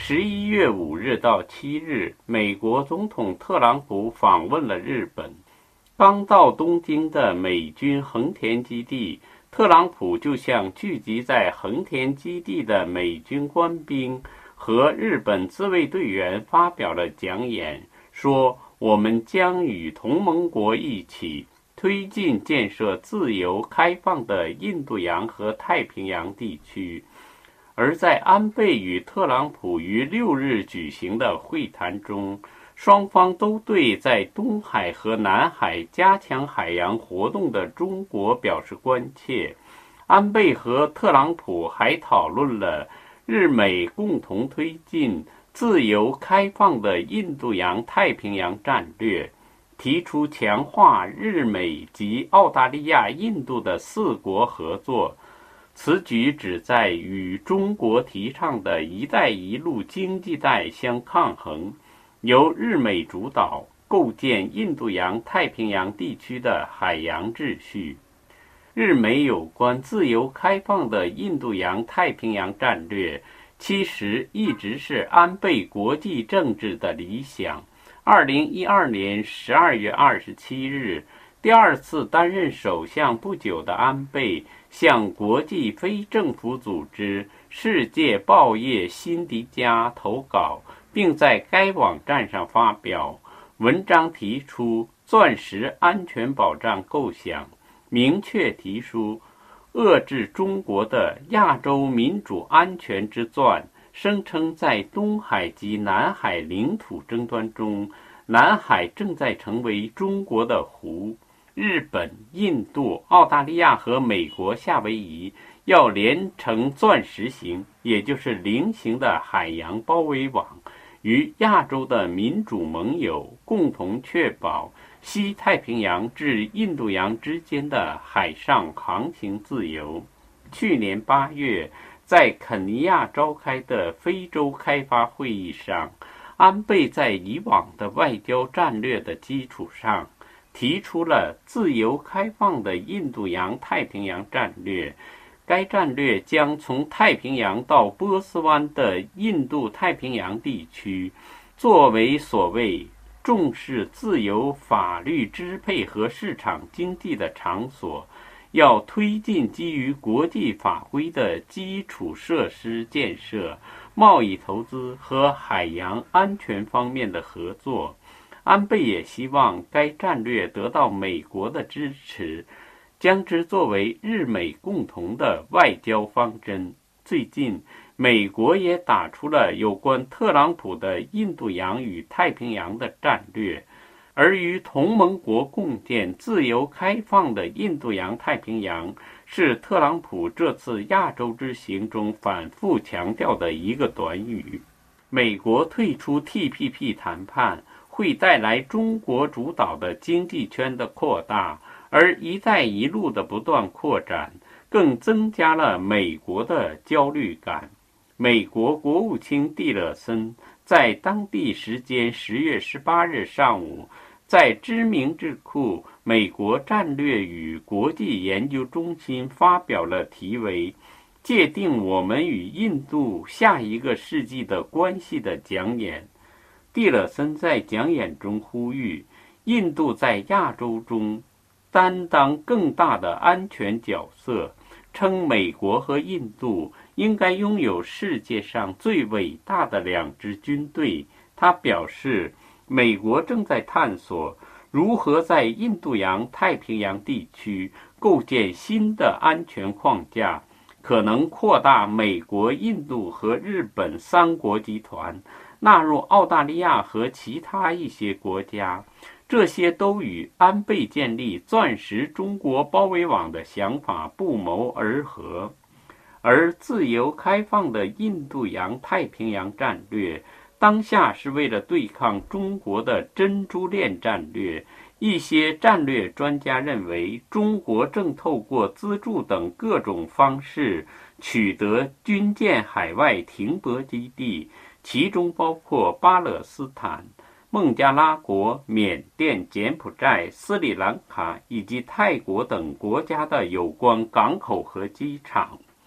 11月5日到7日，美国总统特朗普访问了日本。刚到东京的美军横田基地，特朗普就向聚集在横田基地的美军官兵和日本自卫队员发表了讲演，说我们将与同盟国一起推进建设自由开放的印度洋和太平洋地区。而在安倍与特朗普于6日举行的会谈中，双方都对在东海和南海加强海洋活动的中国表示关切。安倍和特朗普还讨论了日美共同推进自由开放的印度洋太平洋战略，提出强化日美及澳大利亚、印度的4国合作。此举旨在与中国提倡的一带一路经济带相抗衡，由日美主导，构建印度洋太平洋地区的海洋秩序。日美有关自由开放的印度洋太平洋战略，其实一直是安倍国际政治的理想。2012年12月27日，第2次担任首相不久的安倍向国际非政府组织世界报业辛迪加投稿，并在该网站上发表文章，提出钻石安全保障构想，明确提出遏制中国的亚洲民主安全之钻，声称在东海及南海领土争端中，南海正在成为中国的湖。日本、印度、澳大利亚和美国夏威夷要连成钻石形，也就是菱形的海洋包围网，与亚洲的民主盟友共同确保西太平洋至印度洋之间的海上航行自由。去年8月，在肯尼亚召开的非洲开发会议上，安倍在以往的外交战略的基础上，提出了自由开放的印度洋太平洋战略。该战略将从太平洋到波斯湾的印度太平洋地区作为所谓重视自由法律支配和市场经济的场所，要推进基于国际法规的基础设施建设、贸易投资和海洋安全方面的合作。安倍也希望该战略得到美国的支持，将之作为日美共同的外交方针。最近，美国也打出了有关特朗普的印度洋与太平洋的战略，而与同盟国共建自由开放的印度洋太平洋，是特朗普这次亚洲之行中反复强调的一个短语。美国退出 TPP 谈判会带来中国主导的经济圈的扩大，而一带一路的不断扩展更增加了美国的焦虑感。美国国务卿蒂勒森在当地时间10月18日上午，在知名智库美国战略与国际研究中心发表了题为界定我们与印度下一个世纪的关系的讲演。蒂勒森在讲演中呼吁印度在亚洲中担当更大的安全角色，称美国和印度应该拥有世界上最伟大的2支军队。他表示，美国正在探索如何在印度洋太平洋地区构建新的安全框架，可能扩大美国、印度和日本3国集团，纳入澳大利亚和其他一些国家，这些都与安倍建立钻石中国包围网的想法不谋而合。而自由开放的印度洋太平洋战略，当下是为了对抗中国的珍珠链战略。一些战略专家认为，中国正透过资助等各种方式取得军舰海外停泊基地，其中包括巴勒斯坦、孟加拉国、缅甸、柬埔寨、斯里兰卡以及泰国等国家的有关港口和机场。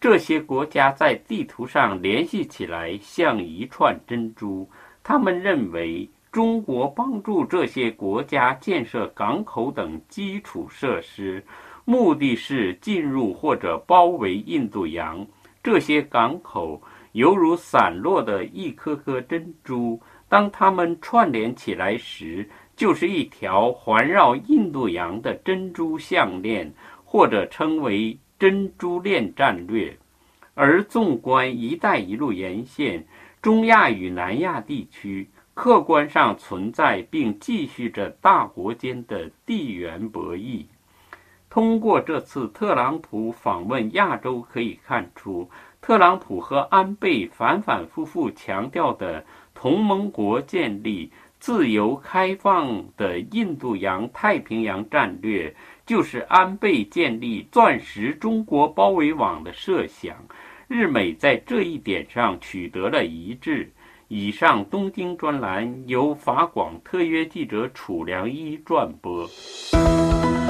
这些国家在地图上联系起来像一串珍珠。他们认为中国帮助这些国家建设港口等基础设施，目的是进入或者包围印度洋。这些港口犹如散落的一颗颗珍珠，当它们串联起来时，就是一条环绕印度洋的珍珠项链，或者称为珍珠链战略。而纵观“一带一路”沿线，中亚与南亚地区客观上存在并继续着大国间的地缘博弈。通过这次特朗普访问亚洲可以看出，特朗普和安倍反反复复强调的同盟国建立、自由开放的印度洋太平洋战略，就是安倍建立钻石中国包围网的设想。日美在这一点上取得了一致。以上东京专栏由法广特约记者楚良一撰播。